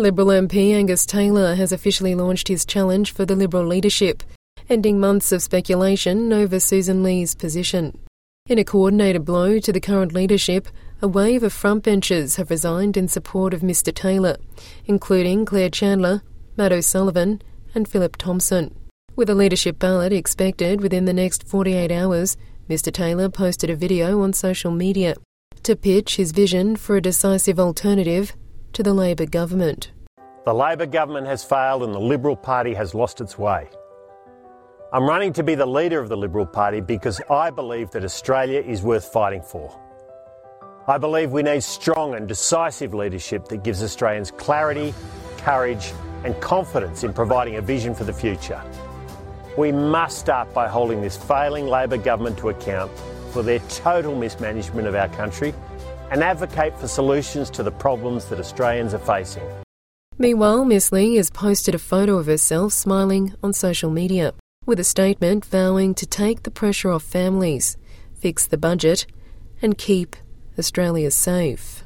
Liberal MP Angus Taylor has officially launched his challenge for the Liberal leadership, ending months of speculation over Susan Lee's position. In a coordinated blow to the current leadership, a wave of frontbenchers have resigned in support of Mr Taylor, including Claire Chandler, Matt O'Sullivan and Philip Thompson. With a leadership ballot expected within the next 48 hours, Mr Taylor posted a video on social media to pitch his vision for a decisive alternative to the Labor government. The Labor government has failed and the Liberal Party has lost its way. I'm running to be the leader of the Liberal Party because I believe that Australia is worth fighting for. I believe we need strong and decisive leadership that gives Australians clarity, courage and confidence in providing a vision for the future. We must start by holding this failing Labor government to account for their total mismanagement of our country and advocate for solutions to the problems that Australians are facing. Meanwhile, Ms Lee has posted a photo of herself smiling on social media, with a statement vowing to take the pressure off families, fix the budget and keep Australia safe.